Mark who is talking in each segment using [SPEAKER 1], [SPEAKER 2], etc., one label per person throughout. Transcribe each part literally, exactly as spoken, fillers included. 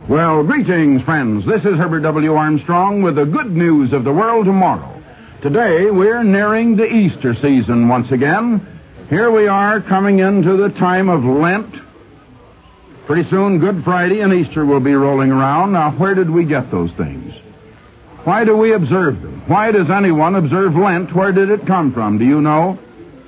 [SPEAKER 1] Well, greetings, friends. This is Herbert W. Armstrong with the good news of the world tomorrow. Today, we're nearing the Easter season once again. Here we are coming into the time of Lent. Pretty soon, Good Friday and Easter will be rolling around. Now, where did we get those things? Why do we observe them? Why does anyone observe Lent? Where did it come from? Do you know?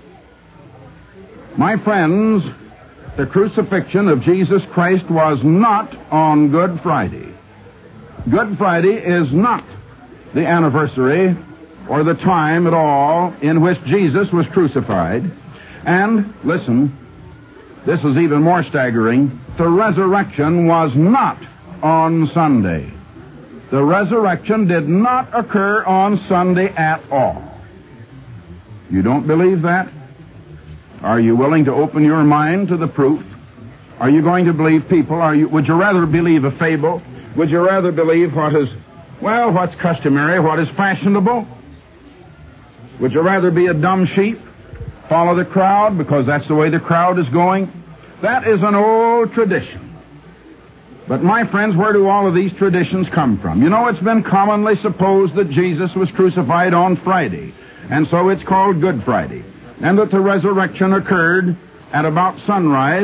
[SPEAKER 1] My friends, the crucifixion of Jesus Christ was not on Good Friday. Good Friday is not the anniversary or the time at all in which Jesus was crucified. And, listen, this is even more staggering, the resurrection was not on Sunday. The resurrection did not occur on Sunday at all. You don't believe that? Are you willing to open your mind to the proof? Are you going to believe people? Are you, would you rather believe a fable? Would you rather believe what is, well, what's customary, what is fashionable? Would you rather be a dumb sheep? Follow the crowd because that's the way the crowd is going? That is an old tradition. But my friends, where do all of these traditions come from? You know, it's been commonly supposed that Jesus was crucified on Friday, and so it's called Good Friday, and that the resurrection occurred at about sunrise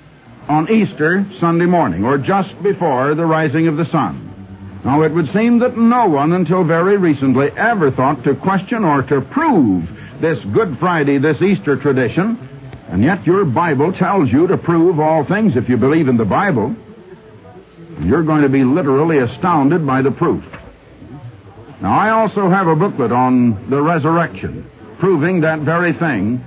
[SPEAKER 1] on Easter Sunday morning, or just before the rising of the sun. Now, it would seem that no one until very recently ever thought to question or to prove this Good Friday, this Easter tradition, and yet your Bible tells you to prove all things if you believe in the Bible. You're going to be literally astounded by the proof. Now, I also have a booklet on the resurrection, proving that very thing.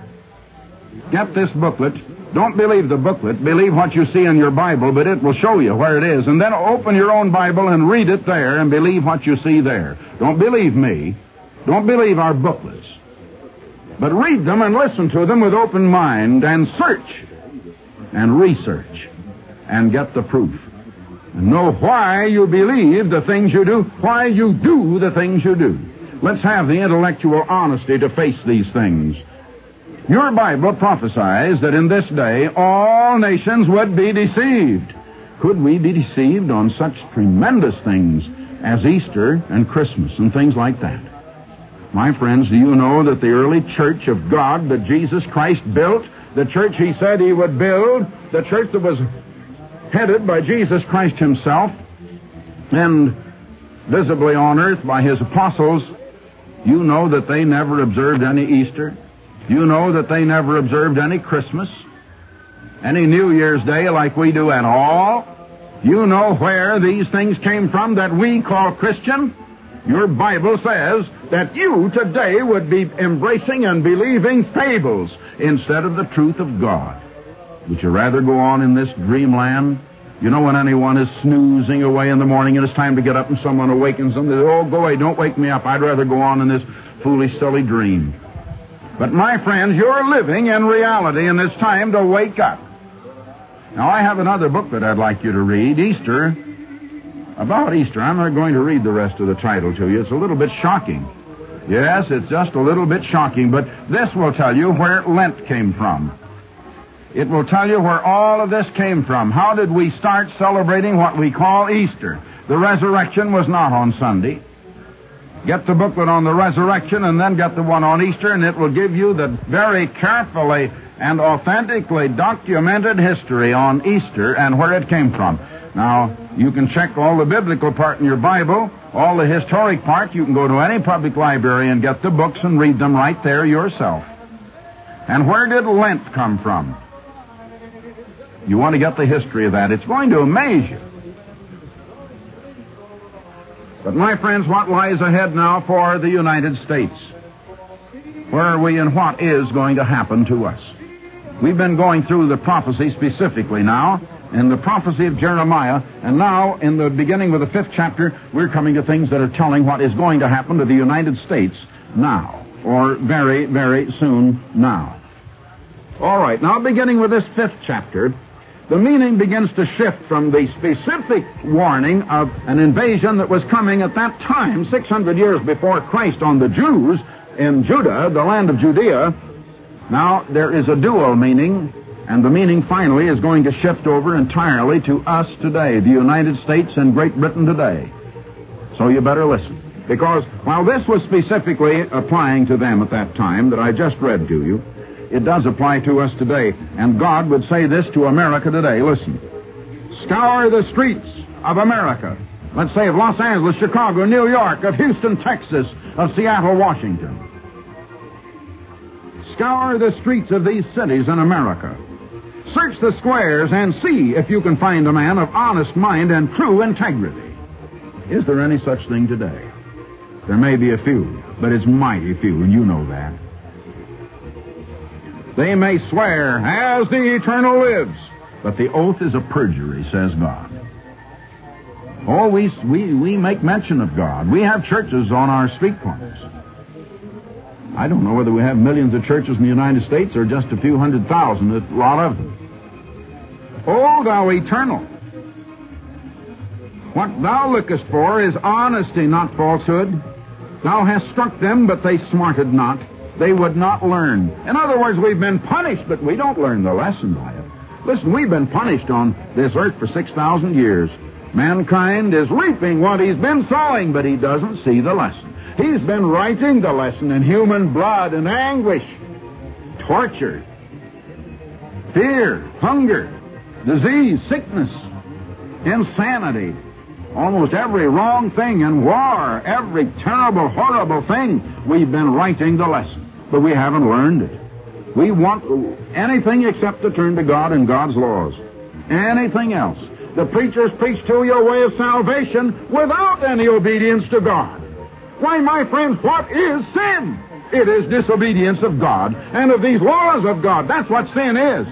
[SPEAKER 1] Get this booklet. Don't believe the booklet. Believe what you see in your Bible, but it will show you where it is. And then open your own Bible and read it there and believe what you see there. Don't believe me. Don't believe our booklets. But read them and listen to them with open mind and search and research and get the proof. And know why you believe the things you do, why you do the things you do. Let's have the intellectual honesty to face these things. Your Bible prophesies that in this day all nations would be deceived. Could we be deceived on such tremendous things as Easter and Christmas and things like that? My friends, do you know that the early church of God that Jesus Christ built, the church he said he would build, the church that was headed by Jesus Christ himself and visibly on earth by his apostles, you know that they never observed any Easter. You know that they never observed any Christmas, any New Year's Day like we do at all. You know where these things came from that we call Christian. Your Bible says that you today would be embracing and believing fables instead of the truth of God. Would you rather go on in this dreamland? You know when anyone is snoozing away in the morning and it's time to get up and someone awakens them, they say, oh, go away, don't wake me up. I'd rather go on in this foolish, silly dream. But my friends, you're living in reality and it's time to wake up. Now, I have another book that I'd like you to read, Easter. About Easter, I'm not going to read the rest of the title to you. It's a little bit shocking. Yes, it's just a little bit shocking, but this will tell you where Lent came from. It will tell you where all of this came from. How did we start celebrating what we call Easter? The resurrection was not on Sunday. Get the booklet on the resurrection and then get the one on Easter, and it will give you the very carefully and authentically documented history on Easter and where it came from. Now, you can check all the biblical part in your Bible, all the historic part. You can go to any public library and get the books and read them right there yourself. And where did Lent come from? You want to get the history of that. It's going to amaze you. But, my friends, what lies ahead now for the United States? Where are we and what is going to happen to us? We've been going through the prophecy specifically now, in the prophecy of Jeremiah, and now, in the beginning of the fifth chapter, we're coming to things that are telling what is going to happen to the United States now, or very, very soon now. All right, now beginning with this fifth chapter, the meaning begins to shift from the specific warning of an invasion that was coming at that time, six hundred years before Christ, on the Jews in Judah, the land of Judea. Now, there is a dual meaning And the meaning finally is going to shift over entirely to us today, the United States and Great Britain today. So you better listen. Because while this was specifically applying to them at that time that I just read to you, it does apply to us today. And God would say this to America today. Listen. Scour the streets of America. Let's say of Los Angeles, Chicago, New York, of Houston, Texas, of Seattle, Washington. Scour the streets of these cities in America. Search the squares and see if you can find a man of honest mind and true integrity. Is there any such thing today? There may be a few, but it's mighty few, and you know that. They may swear, as the Eternal lives, but the oath is a perjury, says God. Oh, we, we, we make mention of God. We have churches on our street corners. I don't know whether we have millions of churches in the United States or just a few hundred thousand, a lot of them. O thou Eternal, what thou lookest for is honesty, not falsehood. Thou hast struck them, but they smarted not. They would not learn. In other words, we've been punished, but we don't learn the lesson by it. Listen, we've been punished on this earth for six thousand years. Mankind is reaping what he's been sowing, but he doesn't see the lesson. He's been writing the lesson in human blood and anguish, torture, fear, hunger, disease, sickness, insanity, almost every wrong thing in war, every terrible, horrible thing. We've been writing the lesson, but we haven't learned it. We want anything except to turn to God and God's laws. Anything else. The preachers preach to you a way of salvation without any obedience to God. Why, my friends, what is sin? It is disobedience of God and of these laws of God. That's what sin is.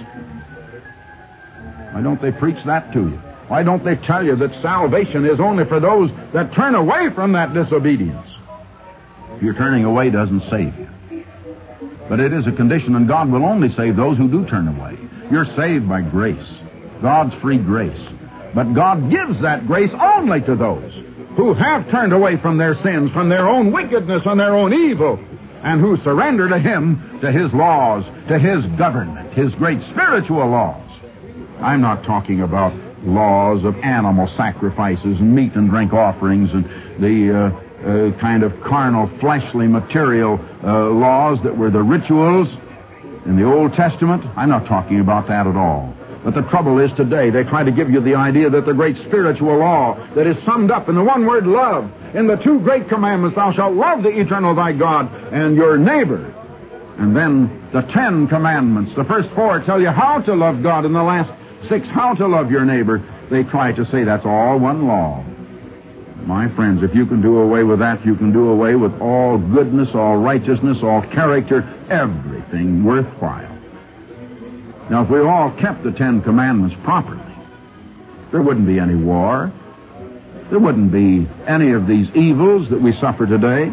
[SPEAKER 1] Why don't they preach that to you? Why don't they tell you that salvation is only for those that turn away from that disobedience? Your turning away doesn't save you. But it is a condition, and God will only save those who do turn away. You're saved by grace, God's free grace. But God gives that grace only to those who have turned away from their sins, from their own wickedness and their own evil, and who surrender to Him, to His laws, to His government, His great spiritual laws. I'm not talking about laws of animal sacrifices and meat and drink offerings and the uh, uh, kind of carnal, fleshly, material uh, laws that were the rituals in the Old Testament. I'm not talking about that at all. But the trouble is today, they try to give you the idea that the great spiritual law that is summed up in the one word love, in the two great commandments, thou shalt love the Eternal thy God and your neighbor. And then the Ten Commandments, the first four tell you how to love God, and the last six, how to love your neighbor. They try to say that's all one law. My friends, if you can do away with that, you can do away with all goodness, all righteousness, all character, everything worthwhile. Now, if we all kept the Ten Commandments properly, there wouldn't be any war. There wouldn't be any of these evils that we suffer today.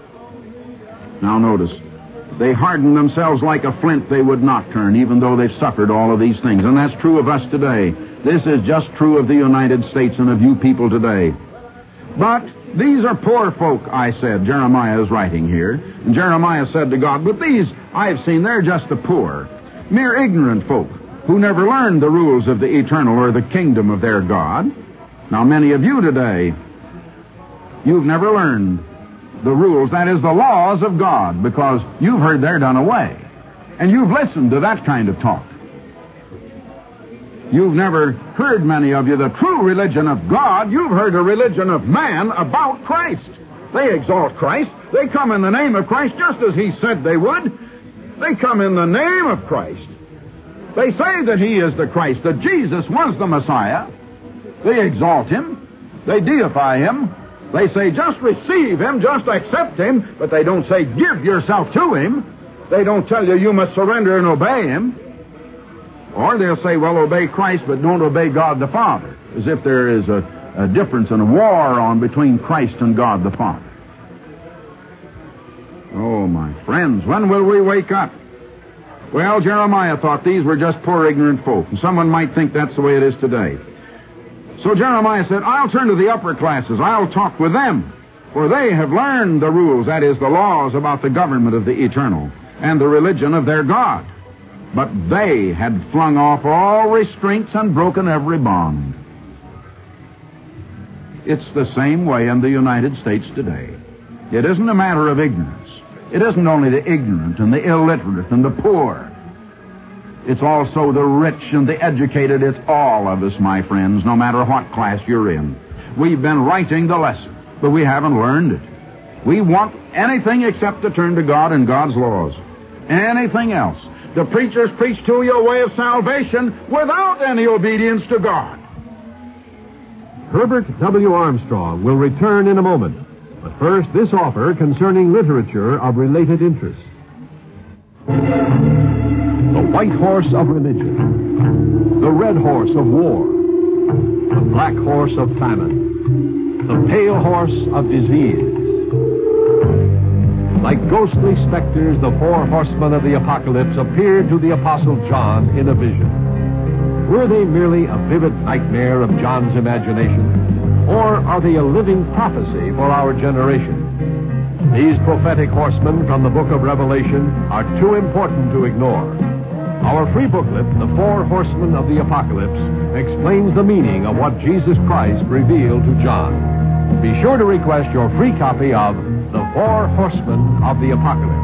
[SPEAKER 1] Now, notice, they harden themselves like a flint, they would not turn, even though they've suffered all of these things. And that's true of us today. This is just true of the United States and of you people today. But these are poor folk, I said. Jeremiah is writing here. And Jeremiah said to God, but these I've seen, they're just the poor, mere ignorant folk who never learned the rules of the eternal or the kingdom of their God. Now, many of you today, you've never learned the rules, that is, the laws of God, because you've heard they're done away. And you've listened to that kind of talk. You've never heard, many of you, the true religion of God. You've heard a religion of man about Christ. They exalt Christ. They come in the name of Christ just as He said they would. They come in the name of Christ. They say that He is the Christ, that Jesus was the Messiah. They exalt Him. They deify Him. They say, just receive Him, just accept Him, but they don't say, give yourself to Him. They don't tell you, you must surrender and obey Him. Or they'll say, well, obey Christ, but don't obey God the Father, as if there is a, a difference and a war on between Christ and God the Father. Oh, my friends, when will we wake up? Well, Jeremiah thought these were just poor, ignorant folk, and someone might think that's the way it is today. So Jeremiah said, I'll turn to the upper classes. I'll talk with them, for they have learned the rules, that is, the laws about the government of the eternal and the religion of their God. but they had flung off all restraints and broken every bond. It's the same way in the United States today. It isn't a matter of ignorance. It isn't only the ignorant and the illiterate and the poor. It's also the rich and the educated. It's all of us, my friends, no matter what class you're in. We've been writing the lesson, but we haven't learned it. We want anything except to turn to God and God's laws. Anything else. The preachers preach to you a way of salvation without any obedience to God.
[SPEAKER 2] Herbert W. Armstrong will return in a moment. But first, this offer concerning literature of related interest. The white horse of religion. The red horse of war. The black horse of famine. The pale horse of disease. Like ghostly specters, the four horsemen of the apocalypse appeared to the Apostle John in a vision. Were they merely a vivid nightmare of John's imagination, or are they a living prophecy for our generation? These prophetic horsemen from the book of Revelation are too important to ignore. Our free booklet, The Four Horsemen of the Apocalypse, explains the meaning of what Jesus Christ revealed to John. Be sure to request your free copy of The Four Horsemen of the Apocalypse.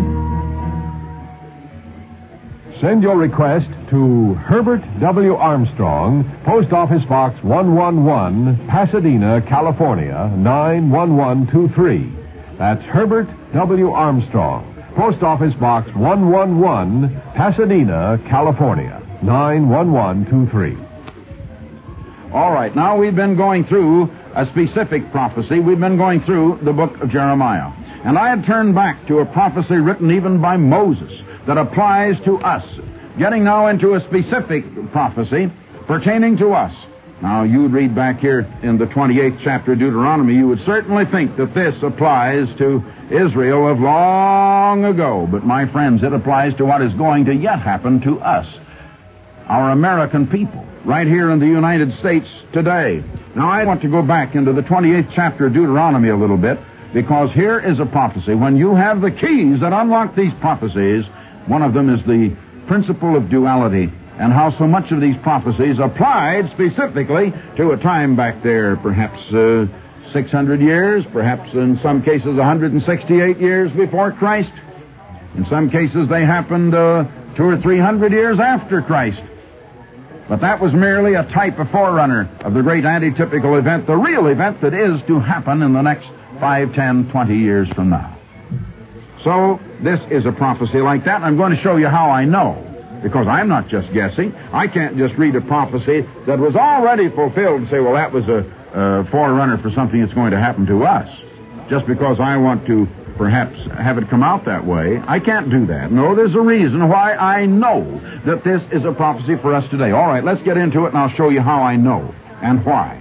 [SPEAKER 2] Send your request to Herbert W. Armstrong, Post Office Box one one one, Pasadena, California, nine one one two three. That's Herbert W. Armstrong, Post Office Box one one one, Pasadena, California, nine one one two three.
[SPEAKER 1] All right, now we've been going through a specific prophecy. We've been going through the book of Jeremiah. And I had turned back to a prophecy written even by Moses that applies to us. Getting now into a specific prophecy pertaining to us. Now, you would read back here in the twenty-eighth chapter of Deuteronomy, you would certainly think that this applies to Israel of long ago. But, my friends, it applies to what is going to yet happen to us, our American people, right here in the United States today. Now, I want to go back into the twenty-eighth chapter of Deuteronomy a little bit, because here is a prophecy. When you have the keys that unlock these prophecies, one of them is the principle of duality, and how so much of these prophecies applied specifically to a time back there, perhaps uh, six hundred years, perhaps in some cases one hundred sixty-eight years before Christ. In some cases they happened uh, two or three hundred years after Christ. But that was merely a type, a forerunner of the great antitypical event, the real event that is to happen in the next five, ten, twenty years from now. So, this is a prophecy like that, and I'm going to show you how I know, because I'm not just guessing. I can't just read a prophecy that was already fulfilled and say, well, that was a, a forerunner for something that's going to happen to us, just because I want to perhaps have it come out that way. I can't do that. No, there's a reason why I know that this is a prophecy for us today. All right, let's get into it, and I'll show you how I know and why.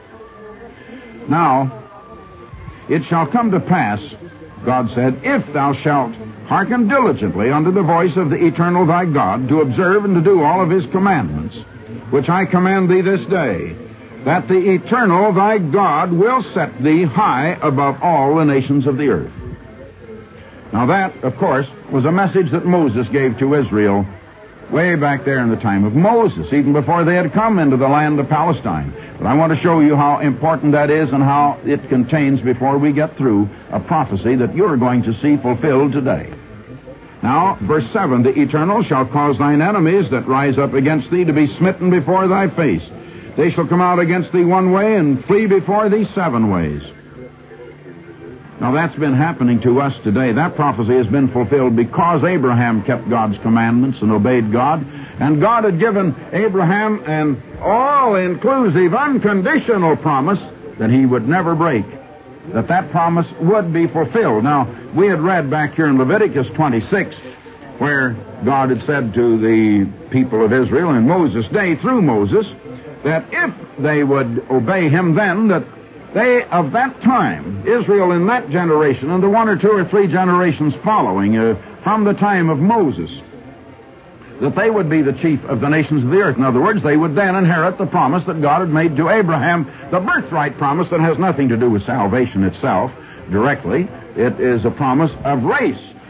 [SPEAKER 1] Now, it shall come to pass, God said, if thou shalt hearken diligently unto the voice of the eternal thy God, to observe and to do all of his commandments, which I command thee this day, that the eternal thy God will set thee high above all the nations of the earth. Now that, of course, was a message that Moses gave to Israel way back there in the time of Moses, even before they had come into the land of Palestine. But I want to show you how important that is and how it contains, before we get through, a prophecy that you're going to see fulfilled today. Now, verse seven, the Eternal shall cause thine enemies that rise up against thee to be smitten before thy face. They shall come out against thee one way and flee before thee seven ways. Now, that's been happening to us today. That prophecy has been fulfilled because Abraham kept God's commandments and obeyed God. And God had given Abraham an all-inclusive, unconditional promise that he would never break, that that promise would be fulfilled. Now, we had read back here in Leviticus twenty-six, where God had said to the people of Israel in Moses' day, through Moses, that if they would obey him then, that they, of that time, Israel in that generation, and the one or two or three generations following, uh, from the time of Moses, that they would be the chief of the nations of the earth. In other words, they would then inherit the promise that God had made to Abraham, the birthright promise that has nothing to do with salvation itself directly. It is a promise of race,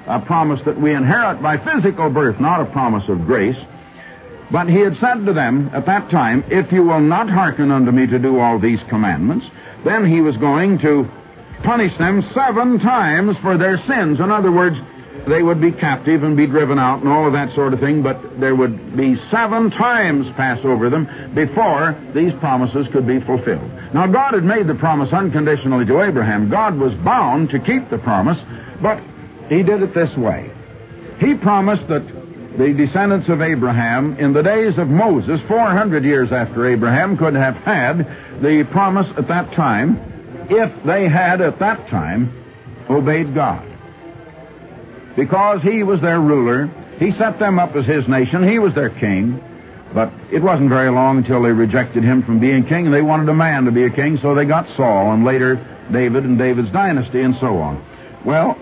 [SPEAKER 1] a promise that we inherit by physical birth, not a promise of grace. But he had said to them at that time, if you will not hearken unto me to do all these commandments, then he was going to punish them seven times for their sins. In other words, they would be captive and be driven out and all of that sort of thing, but there would be seven times pass over them before these promises could be fulfilled. Now, God had made the promise unconditionally to Abraham. God was bound to keep the promise, but he did it this way. He promised that the descendants of Abraham in the days of Moses, four hundred years after Abraham, could have had the promise at that time if they had at that time obeyed God. Because he was their ruler, he set them up as his nation, he was their king, but it wasn't very long until they rejected him from being king, and they wanted a man to be a king, so they got Saul, and later David and David's dynasty, and so on. Well,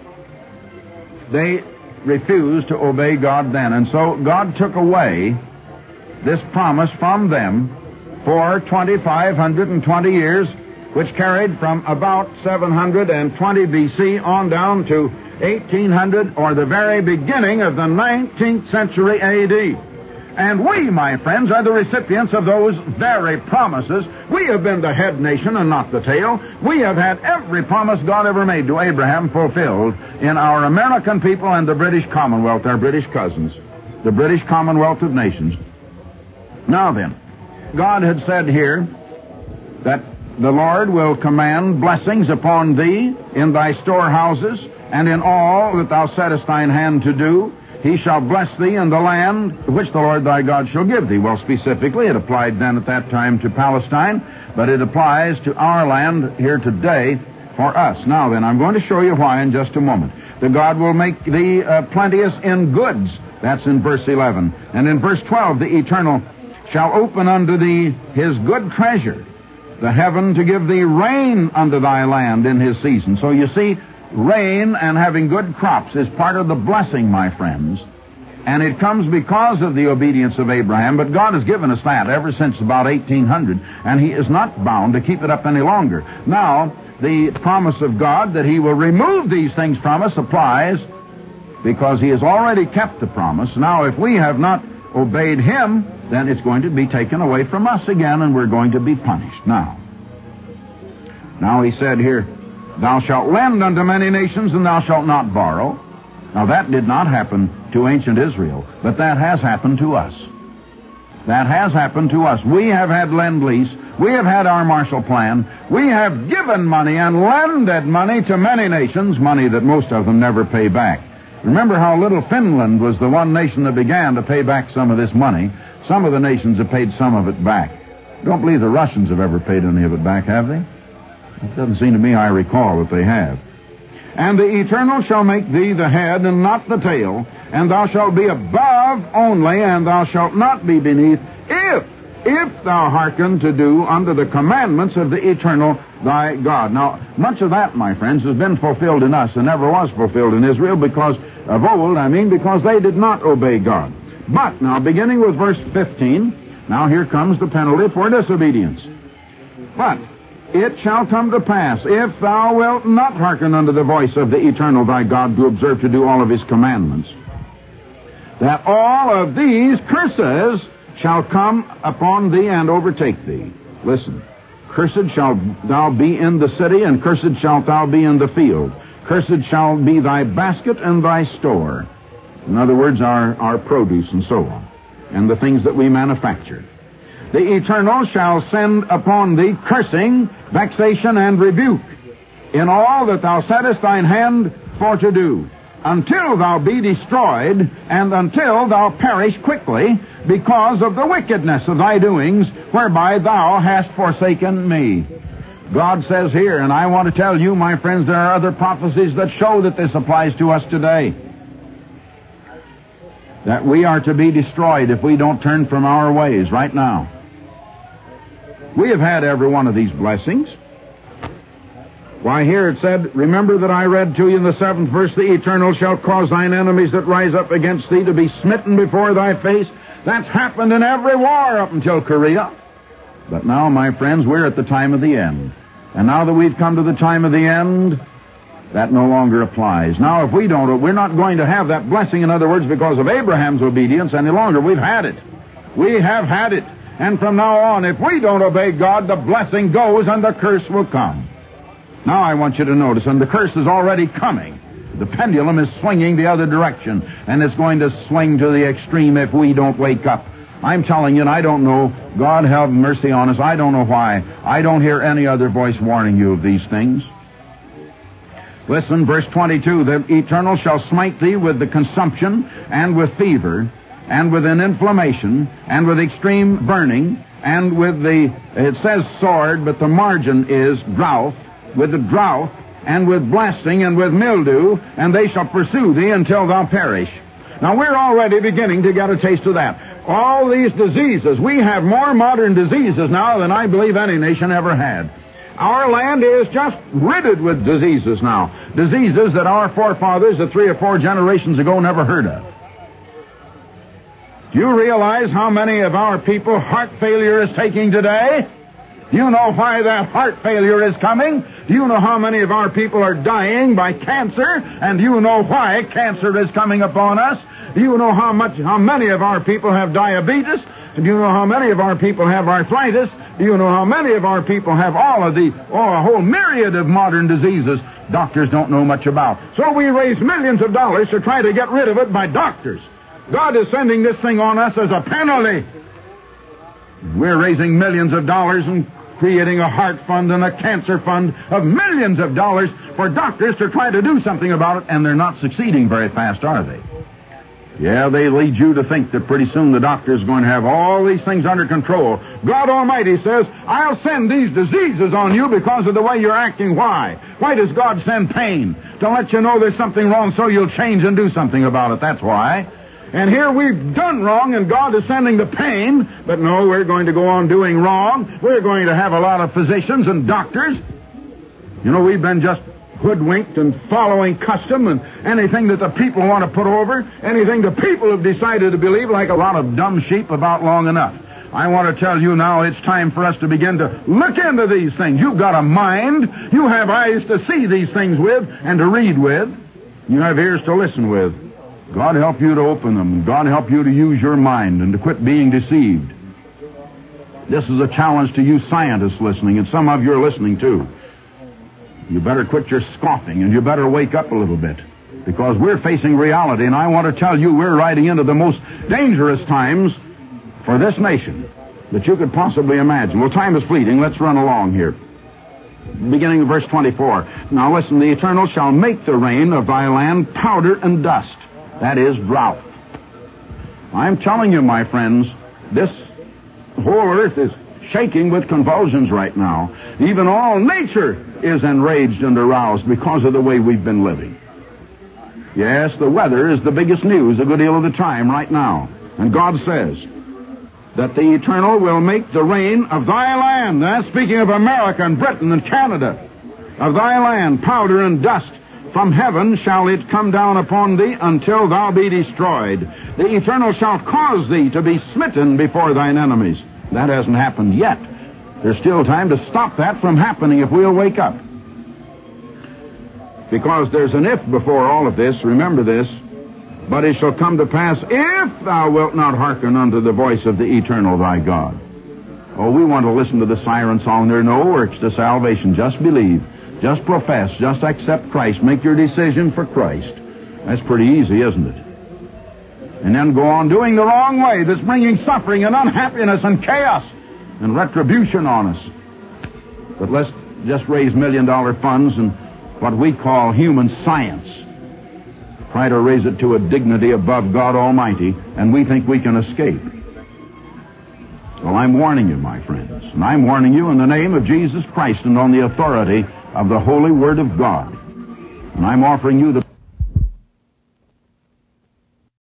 [SPEAKER 1] they refused to obey God then, and so God took away this promise from them for twenty-five hundred twenty years, which carried from about seven hundred twenty B C on down to eighteen hundred, or the very beginning of the nineteenth century A D. And we, my friends, are the recipients of those very promises. We have been the head nation and not the tail. We have had every promise God ever made to Abraham fulfilled in our American people and the British Commonwealth, our British cousins, the British Commonwealth of Nations. Now then, God had said here that the Lord will command blessings upon thee in thy storehouses, and in all that thou settest thine hand to do. He shall bless thee in the land which the Lord thy God shall give thee. Well, specifically, it applied then at that time to Palestine, but it applies to our land here today for us. Now then, I'm going to show you why in just a moment. That God will make thee uh, plenteous in goods. That's in verse eleven. And in verse twelve, the Eternal shall open unto thee his good treasure, the heaven to give thee rain unto thy land in his season. So you see, rain and having good crops is part of the blessing, my friends. And it comes because of the obedience of Abraham, but God has given us that ever since about eighteen hundred, and he is not bound to keep it up any longer. Now, the promise of God that he will remove these things from us applies because he has already kept the promise. Now, if we have not obeyed him, then it's going to be taken away from us again, and we're going to be punished. Now, now he said here, thou shalt lend unto many nations, and thou shalt not borrow. Now, that did not happen to ancient Israel, but that has happened to us. That has happened to us. We have had Lend-Lease. We have had our Marshall Plan. We have given money and lended money to many nations, money that most of them never pay back. Remember how little Finland was the one nation that began to pay back some of this money. Some of the nations have paid some of it back. I don't believe the Russians have ever paid any of it back, have they? It doesn't seem to me I recall that they have. And the Eternal shall make thee the head and not the tail, and thou shalt be above only, and thou shalt not be beneath, if, if thou hearken to do unto the commandments of the Eternal thy God. Now, much of that, my friends, has been fulfilled in us and never was fulfilled in Israel because of old, I mean, because they did not obey God. But, now, beginning with verse fifteen, now here comes the penalty for disobedience. But it shall come to pass, if thou wilt not hearken unto the voice of the Eternal thy God to observe to do all of his commandments, that all of these curses shall come upon thee and overtake thee. Listen, cursed shalt thou be in the city, and cursed shalt thou be in the field. Cursed shall be thy basket and thy store. In other words, our, our produce and so on, and the things that we manufacture. The Eternal shall send upon thee cursing, vexation, and rebuke in all that thou settest thine hand for to do, until thou be destroyed, and until thou perish quickly, because of the wickedness of thy doings, whereby thou hast forsaken me. God says here, and I want to tell you, my friends, there are other prophecies that show that this applies to us today, that we are to be destroyed if we don't turn from our ways right now. We have had every one of these blessings. Why, here it said, remember that I read to you in the seventh verse, the Eternal shall cause thine enemies that rise up against thee to be smitten before thy face. That's happened in every war up until Korea. But now, my friends, we're at the time of the end. And now that we've come to the time of the end, that no longer applies. Now, if we don't, we're not going to have that blessing, in other words, because of Abraham's obedience any longer. We've had it. We have had it. And from now on, if we don't obey God, the blessing goes and the curse will come. Now I want you to notice, and the curse is already coming. The pendulum is swinging the other direction, and it's going to swing to the extreme if we don't wake up. I'm telling you, and I don't know, God have mercy on us, I don't know why. I don't hear any other voice warning you of these things. Listen, verse twenty-two, the Eternal shall smite thee with the consumption, and with fever, and with an inflammation, and with extreme burning, and with the, it says sword, but the margin is drought, with the drought, and with blasting, and with mildew, and they shall pursue thee until thou perish. Now, we're already beginning to get a taste of that. All these diseases, we have more modern diseases now than I believe any nation ever had. Our land is just riddled with diseases now. Diseases that our forefathers of three or four generations ago never heard of. Do you realize how many of our people heart failure is taking today? Do you know why that heart failure is coming? Do you know how many of our people are dying by cancer? And do you know why cancer is coming upon us? Do you know how much, how many of our people have diabetes? Do you know how many of our people have arthritis? Do you know how many of our people have all of the, oh, a whole myriad of modern diseases doctors don't know much about? So we raise millions of dollars to try to get rid of it by doctors. God is sending this thing on us as a penalty. We're raising millions of dollars and creating a heart fund and a cancer fund of millions of dollars for doctors to try to do something about it, and they're not succeeding very fast, are they? Yeah, they lead you to think that pretty soon the doctor is going to have all these things under control. God Almighty says, I'll send these diseases on you because of the way you're acting. Why? Why does God send pain? To let you know there's something wrong so you'll change and do something about it. That's why. And here we've done wrong, and God is sending the pain. But no, we're going to go on doing wrong. We're going to have a lot of physicians and doctors. You know, we've been just hoodwinked and following custom and anything that the people want to put over, anything the people have decided to believe, like a lot of dumb sheep, about long enough. I want to tell you now it's time for us to begin to look into these things. You've got a mind. You have eyes to see these things with and to read with. You have ears to listen with. God help you to open them. God help you to use your mind and to quit being deceived. This is a challenge to you scientists listening, and some of you are listening too. You better quit your scoffing, and you better wake up a little bit, because we're facing reality, and I want to tell you we're riding into the most dangerous times for this nation that you could possibly imagine. Well, time is fleeting. Let's run along here. Beginning of verse twenty-four. Now listen, the Eternal shall make the rain of thy land powder and dust. That is drought. I'm telling you, my friends, this whole earth is shaking with convulsions right now. Even all nature is enraged and aroused because of the way we've been living. Yes, the weather is the biggest news a good deal of the time right now. And God says that the Eternal will make the rain of thy land. That's speaking of America and Britain and Canada. Of thy land, powder and dust. From heaven shall it come down upon thee until thou be destroyed. The Eternal shall cause thee to be smitten before thine enemies. That hasn't happened yet. There's still time to stop that from happening if we'll wake up. Because there's an if before all of this. Remember this. But it shall come to pass if thou wilt not hearken unto the voice of the Eternal thy God. Oh, we want to listen to the siren song. There are no works to salvation. Just believe. Just profess. Just accept Christ. Make your decision for Christ. That's pretty easy, isn't it? And then go on doing the wrong way that's bringing suffering and unhappiness and chaos and retribution on us. But let's just raise million-dollar funds and what we call human science. Try to raise it to a dignity above God Almighty, and we think we can escape. Well, I'm warning you, my friends, and I'm warning you in the name of Jesus Christ and on the authority of the Holy Word of God. And I'm offering you the